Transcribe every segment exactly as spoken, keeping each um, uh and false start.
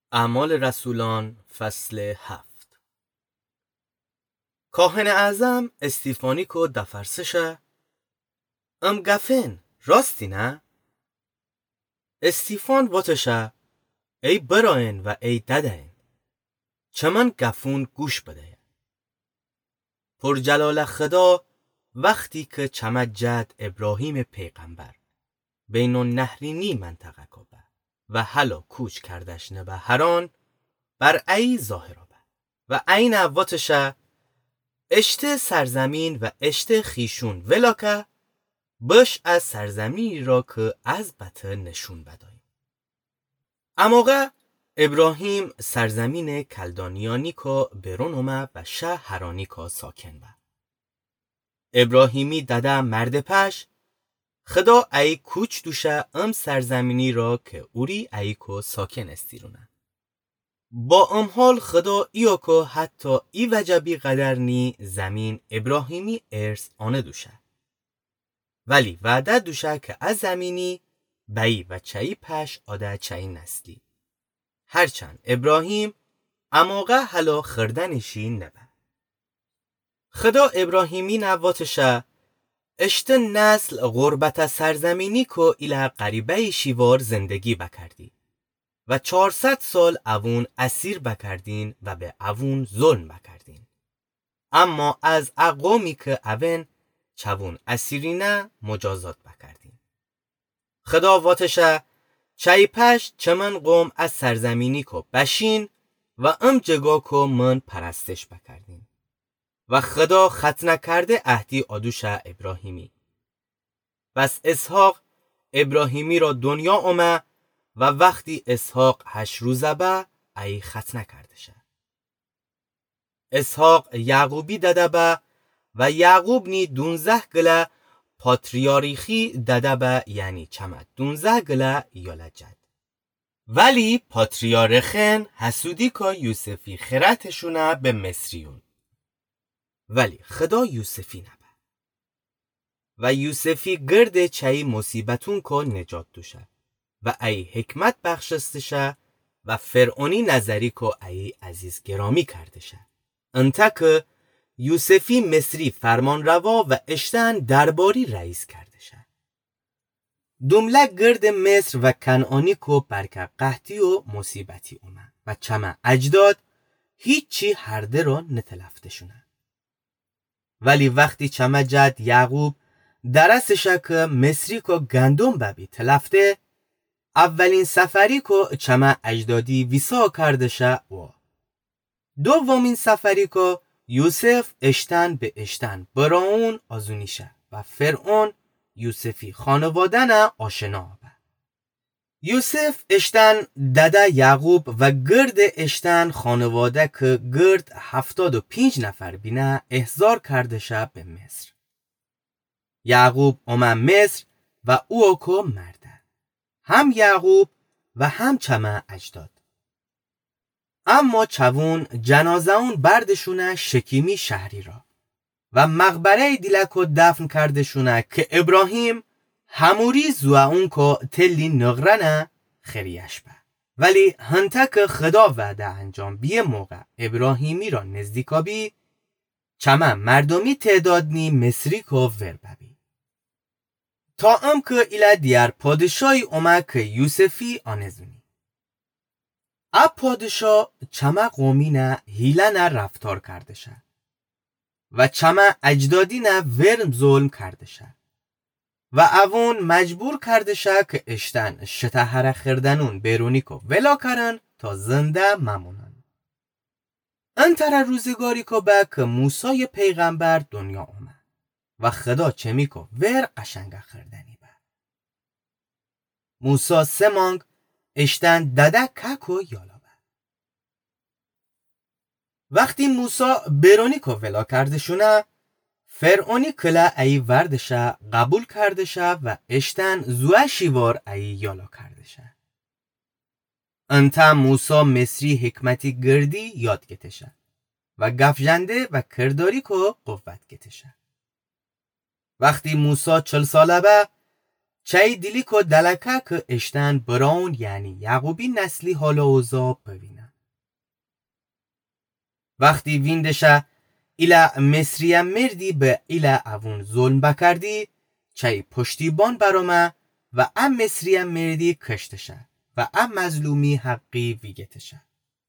اعمال رسولان فصل هفت. کاهن اعظم استیفانیکو دفرسشه ام گفن راستی نه؟ استیفان واتشه ای براین و ای ددین چمن گفون گوش بده. پر جلال خدا وقتی که چمد جد ابراهیم پیغمبر بین النهرینی منطقه کبه و حالا کوچ کردش نبه هران بر ای ظاهرابه و این واتشه اشته سرزمین و اشته خیشون ولاکه بش از سرزمینی را که از بطه نشون بدهیم. اموقع ابراهیم سرزمین کلدانیانی که برون اومه و شه هرانی که ساکن به. ابراهیمی داده مرد پش خدا ای کوچ دوشه ام سرزمینی را که اوری ای که ساکن استیرونه. با ام حال خدا ایو که حتی ای وجبی قدر نی زمین ابراهیمی ارث آنه دوشه. ولی وعده دوشه که از زمینی بایی و چایی پش آده چایی نسلی. هرچند ابراهیم اموقع حالا خردنشی نبه. خدا ابراهیمی نواتشه اشته نسل غربت سرزمینی که ایله قریبه شیوار زندگی بکردی و چهارصد سال اوون اسیر بکردین و به اوون ظلم بکردین. اما از اقوامی که اوون چوون اسیرینه مجازات بکردین. خدا واتشه چای پش چمن قوم از سرزمینی که بشین و ام جگا که من پرستش بکردین. و خدا خط نکرده عهدی آدوشه ابراهیمی. بس اسحاق ابراهیمی را دنیا اومه و وقتی اسحاق هشت روزه به ای خط نکرده شه. اسحاق یعقوبی داده به و یعقوب نی دونزه گله پاتریاریخی داده به یعنی چمد دونزه گله یالجد. ولی پاتریارخن حسودی که یوسفی خیرتشونه به مصریون. ولی خدا یوسفی نبه و یوسفی گرد چای مصیبتون که نجات دوشه و ای حکمت بخشستشه و فرعونی نظری که ای عزیز گرامی کردشه. انتا که یوسفی مصری فرمان روا و اشتن درباری رئیس کردشه. دومله گرد مصر و کنعانی که برکه قحطی و مصیبتی اومد و چمه اجداد هیچی هرده را نتلفتشونه. ولی وقتی چمه جد یعقوب درستشه که مصری که گندم ببی تلفته اولین سفری که چمه اجدادی ویسا کردشه و دومین سفری که یوسف اشتن به اشتن براون آزونیشه و فرعون یوسفی خانوادن آشنا به. یوسف اشتن دده یعقوب و گرد اشتن خانواده که گرد هفتاد و پینج نفر بینه احضار کردشه به مصر. یعقوب اومه مصر و او اکو مرده. هم یعقوب و هم چمه اجداد. اما چوون جنازه اون بردشونه شکیمی شهری را و مقبره دیلکو دفن کردشونه که ابراهیم هموری زوه اون که تلی نغرنه خریش به. ولی هنتک خدا وعده انجام بیه موقع ابراهیمی را نزدیکابی چمه مردمی تعداد نی مصری که ور ببی. تا ام که ایله دیار پادشاهی اومه که یوسفی آنزونی. اب پادشاه چمه قومی نه هیله نه رفتار کرده شه و چمه اجدادی نه ورم ظلم کرده شه و اوون مجبور کرده شه که اشتن شتهر خردنون بیرونی که ولا کرن تا زنده ممونن. انتر روزگاری که به که موسی پیغمبر دنیا اومد و خدا چمی که ور قشنگ خردنی به. موسی سه مانگ اشتن دده که و یالا به. وقتی موسی بیرونی که ولا کرده شونه فرعونی کلا ای وردشه قبول کردشه و اشتن زوه شیوار ای یالا کردشه. انتا موسی مصری حکمتی گردی یاد گتشه و گفجنده و کرداری که قوت گتشه. وقتی موسی چل ساله به چای دیلیکو دلکه که اشتن براون یعنی یعقوبی نسلی حالا اوزا ببینن. وقتی ویندشه ایلا مصری مردی به ایلا اوون ظلم بکردی چای پشتیبان برامه و ام مصری مردی کشتشه و ام مظلومی حقی ویگتشه.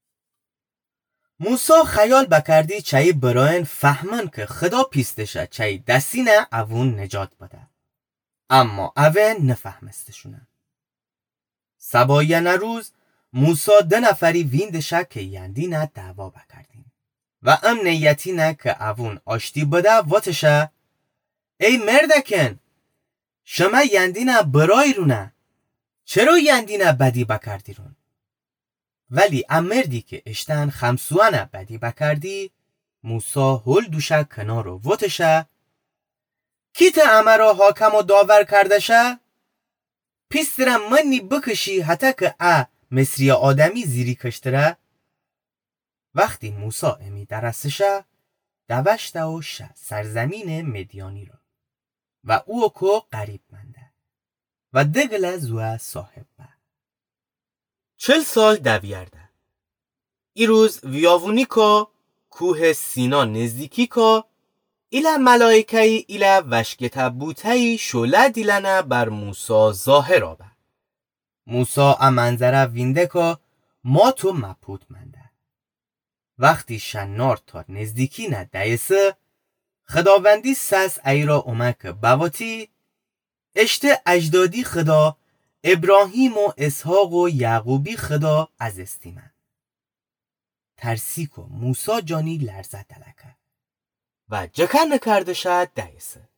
موسی خیال بکردی چای براین فهمن که خدا پیستشه چای دستینه اوون نجات بده. اما اوه نفهمستشونه. سبایه روز موسی ده نفری ویندشه که یندینه دعوا بکردیم و ام نیتینه که اوون آشتی بده واتشه ای مردکن شما یندینه برای رونه چرا یندینه بدی بکردی رون؟ ولی ام مردی که اشتن خمسوانه بدی بکردی موسی هل دوشه کنارو واتشه کی تا امه را حاکم و داور کردشه؟ پیسترم منی بکشی حتی که ا مصری آدمی زیری کشتره؟ وقتی موسی امی درستشه دوشته و شه سرزمین مدیانی را و او اکو قریب منده و دگل زوه صاحب به چل سال دویرده. ای روز ویاوونی که کوه سینا نزدیکی که ایلا ملائکهی ایلا وشکت بوتهی شوله دیلنه بر موسی ظاهر آبه. موسی امنظره وینده که ما تو مپود منده. وقتی شنار تا نزدیکی نه دیسه خداوندی سس ای را اومک بواتی اشته اجدادی خدا ابراهیم و اسحاق و یعقوبی خدا از استیمه. ترسی که موسی جانی لرزه دلکه و جکر نکرده شد دیسه.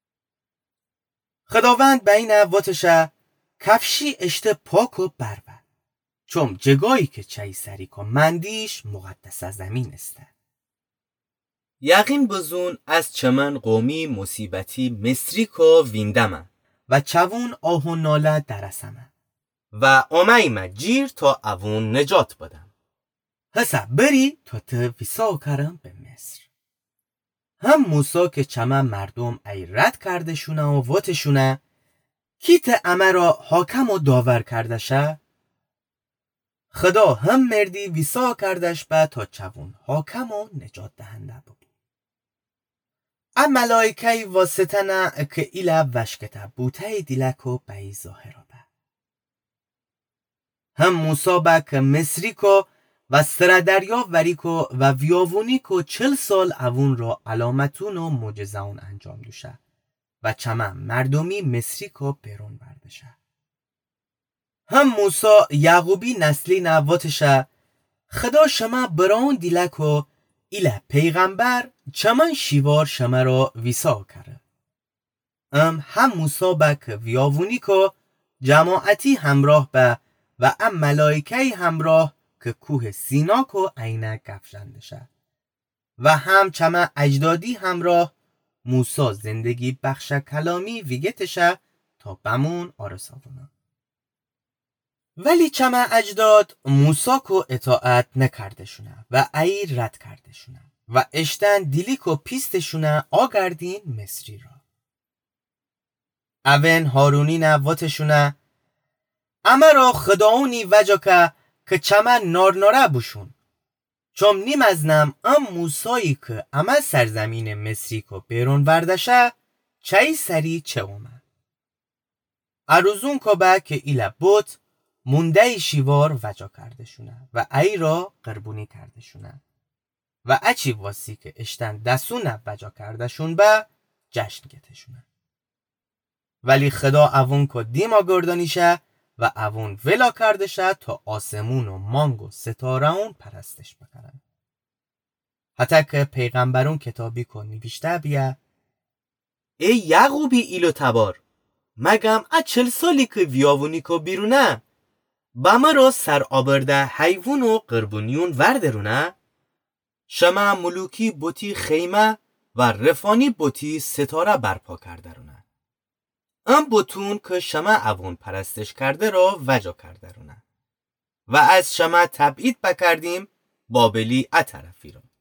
خداوند بین واتشه کفشی اشته پاک و بروه چون جگایی که چای سری که مندیش مقدس زمین استه. یقین بزون از چمن قومی مصیبتی مصری که ویندمه و چوون آهو ناله درسمه و آمهیمه جیر تا اوون نجات بدم. حسا بری تا تا ویسا کرم به مصر. هم موسی که چمن مردم ای رد کرده شونه و واتشونه کی تا امه را حاکم و داور کرده شه؟ خدا هم مردی ویسا کردش به تا چوون حاکم و نجات دهنده بود. ام ملائکه واسطه نه که ایلا وشکته بوته دیلکو بی ظاهره به. هم موسی به که مصری کو و سر دریا وری کو و ویاوونی کو چل سال اوون را علامتون و معجزه‌ون انجام دوشه و چمن مردمی مصری کو بیرون بردشه. هم موسی یعقوبی نسلی نواتشه خدا شما براون دیلکو ایله پیغمبر چمن شیوار شما را ویسا کرده. ام هم موسی به که ویاوونی که جماعتی همراه به و ام ملائکه همراه که کوه سینا که عینه گفشندشه و هم چمن اجدادی همراه موسی زندگی بخش کلامی ویگتشه تا بمون آرساونا. ولی چمن اجداد موسی کو اطاعت نکرده شونه و ای رد کرده شونه و اشتن دیلی کو پیست شونه آگردین مصری را. اون هارونی نواتشونه اما را خداونی وجا که که چمن نارناره بشون چون نیم ازنم ام موسایی که اما سرزمین مصری کو بیرون وردشه چای سری چه اومد. اروزون که با که ایلا بوت مونده شیوار وجا کرده شونه و ای را قربونی کرده شونه و اچی واسی که اشتن دستونه وجا کرده شون به جشن گته شونه. ولی خدا اوون که دیما گردانیشه و اوون ولا کرده شه تا آسمون و مانگ و ستاره اون پرستش بکنن. حتی که پیغمبرون کتابی که نوشته بیه ای یعقوبی ایلو تبار مگم ا چل سالی که ویاوونی که بیرونه با مرا سر آبرده حیوان و قربونیون وردرونه شما ملوکی بوتی خیمه و رفانی بوتی ستاره برپا کرده رونه ام بوتون که شما اوون پرستش کرده را وجا کرده رونه و از شما تبعید بکردیم بابلی اطرفی را.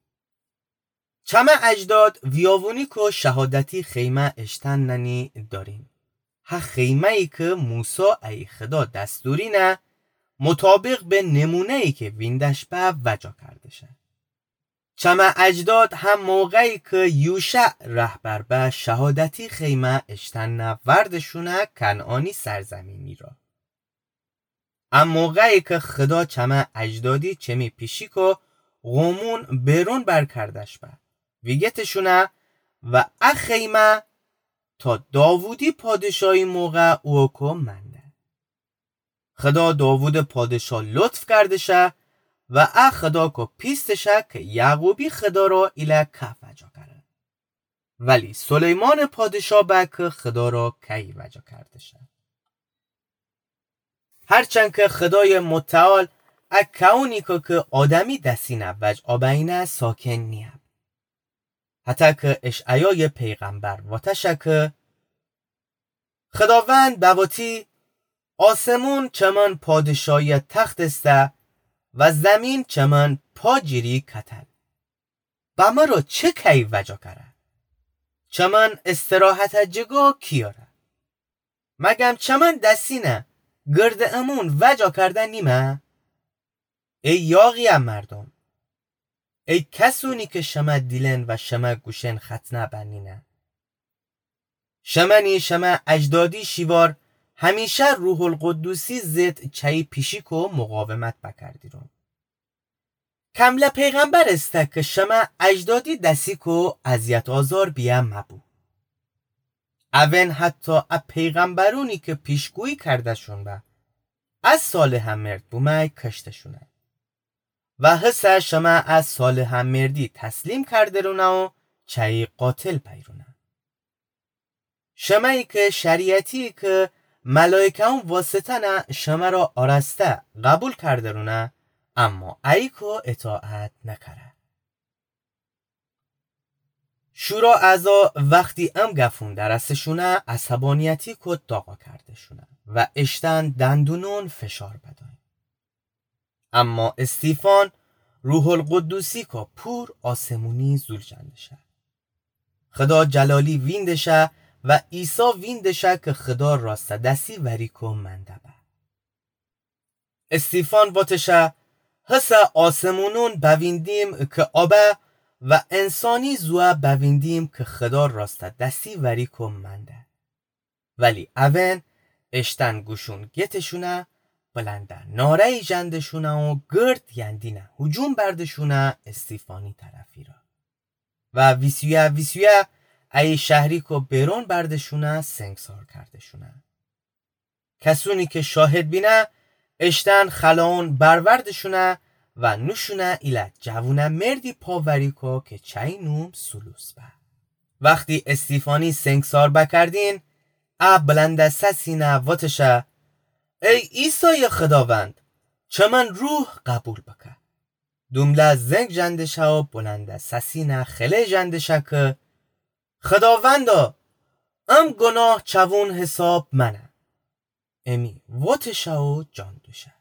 چما اجداد ویاوونی که شهادتی خیمه اشتن ننی داریم ها خیمه ای که موسی ای خدا دستوری نه مطابق به نمونه ای که ویندش به وجا کرده شه. چما اجداد هم موقعی که یوشع رهبر به شهادتی خیمه اشتن نوردشونه کنعانی سرزمینی را. ام موقعی که خدا چما اجدادی چمی پیشی که غمون بیرون بر کردش به ویگتشونه و اخیمه تا داوودی پادشاهی موقع او که منده. خدا داوود پادشاه لطف کردشه و ا خدا که پیستشه که یعقوبی خدا را ایله کف وجا کرده. ولی سلیمان پادشاه به که خدا را کی وجا کردشه. هرچند که خدای متعال اکاونی که که آدمی دستینه وج آبینه ساکن نیب. حتی که اشعیای پیغمبر واتشه که خداوند بواتی آسمون چمن پادشاهی تخت استه و زمین چمن پاجیری کتل. با ما رو چه کی وجا کرده؟ چمن استراحت جگا کیاره؟ مگم چمن دستینه گرد امون وجا کرده نیمه؟ ای یاغی مردم، ای کسونی که شما دیلن و شما گوشن ختنه بنینه. شمنی شما اجدادی شیوار همیشه روح القدوسی زد چای پیشی که مقاومت بکردیرون. کمله پیغمبر استه که شما اجدادی دستی که اذیت آزار بیا مبو. اون حتی ا پیغمبرونی که پیشگویی کردشون با از صالح مرد بومای کشتشونه. و حسه شما از صالح مردی تسلیم کرده رونه و چای قاتل پیرونه. شمایی که شریعتی که ملائکه هم واسطه شما را آرسته قبول کرده رونه اما ایکو اطاعت نکره. شورا اعضا وقتی ام گفون درستشونه عصبانیتی کد داغا کرده شونه و اشتن دندونون فشار بدن. اما استیفان روح القدوسی که پور آسمونی زول جندشه. خدا جلالی ویندشه و عیسی ویندشه که خدا راست دستی وریکو مندبه. استیفان واتشه حس آسمونون بویندیم که آبه و انسانی زوه بویندیم که خدا راست دستی وریکو منده. ولی اون اشتن گوشون گتشونه بلنده ناره جندشونه و گرد یندینه هجوم بردشونه استیفانی طرفی را. و ویسیوه ویسیوه ای شهری که بیرون بردشونه سنگسار کردشونه. کسونی که شاهد بینه اشتن خلاون بروردشونه و نوشونه ایلت جوونه مردی پاوریکو که چای نوم سلوس به. وقتی استیفانی سنگسار بکردین ا بلنده سسینه واتشه ای عیسی خداوند چمن روح قبول بکه. دومله زنگ جندشه و بلنده سسینه خله جندشه که خداوندا ام گناه چوون حساب منه. امی واتشه و جان دوشه.